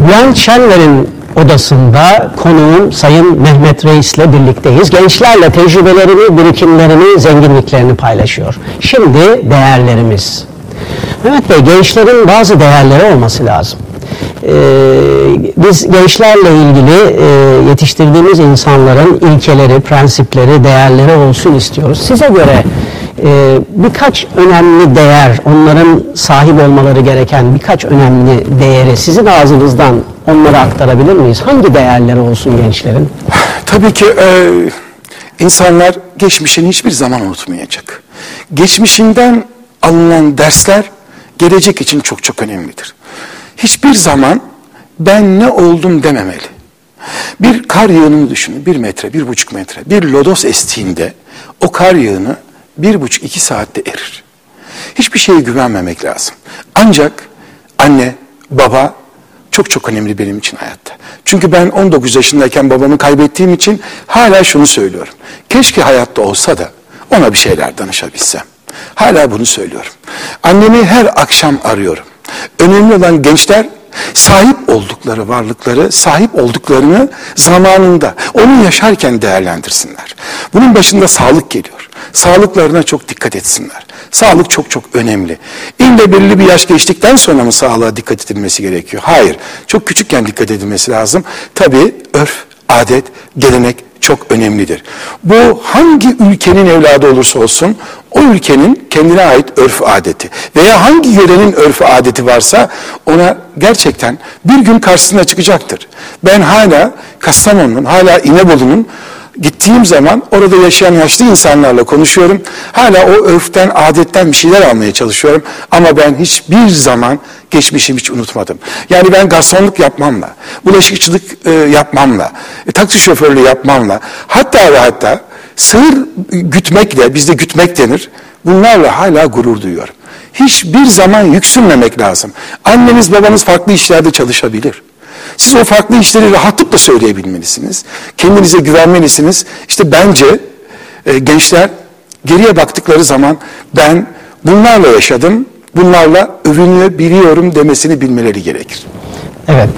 Bülent Şenler'in odasında konuğum Sayın Mehmet Reis'le birlikteyiz. Gençlerle tecrübelerini, birikimlerini, zenginliklerini paylaşıyor. Şimdi değerlerimiz. Mehmet Bey, gençlerin bazı değerleri olması lazım. Biz gençlerle ilgili yetiştirdiğimiz insanların ilkeleri, prensipleri, değerleri olsun istiyoruz. Size göre birkaç önemli değer, onların sahip olmaları gereken birkaç önemli değeri sizin ağzınızdan onlara aktarabilir miyiz? Hangi değerleri olsun gençlerin? Tabii ki insanlar geçmişini hiçbir zaman unutmayacak. Geçmişinden alınan dersler gelecek için çok çok önemlidir. Hiçbir zaman ben ne oldum dememeli. Bir kar yığınını düşünün, 1 metre, 1,5 metre. Bir lodos estiğinde o kar yığını 1,5-2 saatte erir. Hiçbir şeye güvenmemek lazım. Ancak anne, baba çok çok önemli benim için hayatta. Çünkü ben 19 yaşındayken babamı kaybettiğim için hala şunu söylüyorum. Keşke hayatta olsa da ona bir şeyler danışabilsem. Hala bunu söylüyorum. Annemi her akşam arıyorum. Önemli olan gençler sahip oldukları varlıkları, sahip olduklarını zamanında, onu yaşarken değerlendirsinler. Bunun başında sağlık geliyor. Sağlıklarına çok dikkat etsinler. Sağlık çok çok önemli. İlle belirli bir yaş geçtikten sonra mı sağlığa dikkat edilmesi gerekiyor? Hayır. Çok küçükken dikkat edilmesi lazım. Tabii örf, adet, gelenek çok önemlidir. Bu hangi ülkenin evladı olursa olsun o ülkenin kendine ait örf adeti veya hangi yörenin örf adeti varsa ona gerçekten bir gün karşısına çıkacaktır. Ben hala Kastamonu'nun, hala İnebolu'nun gittiğim zaman orada yaşayan yaşlı insanlarla konuşuyorum. Hala o örften, adetten bir şeyler almaya çalışıyorum. Ama ben hiçbir zaman geçmişimi hiç unutmadım. Yani ben garsonluk yapmamla, bulaşıkçılık yapmamla, taksi şoförlüğü yapmamla, hatta ve hatta sığır gütmekle, bizde gütmek denir, bunlarla hala gurur duyuyorum. Hiçbir zaman yüksünmemek lazım. Anneniz, babanız farklı işlerde çalışabilir. Siz o farklı işleri rahatlıkla söyleyebilmelisiniz. Kendinize güvenmelisiniz. İşte bence gençler geriye baktıkları zaman ben bunlarla yaşadım, bunlarla övünüyor, biliyorum demesini bilmeleri gerekir. Evet.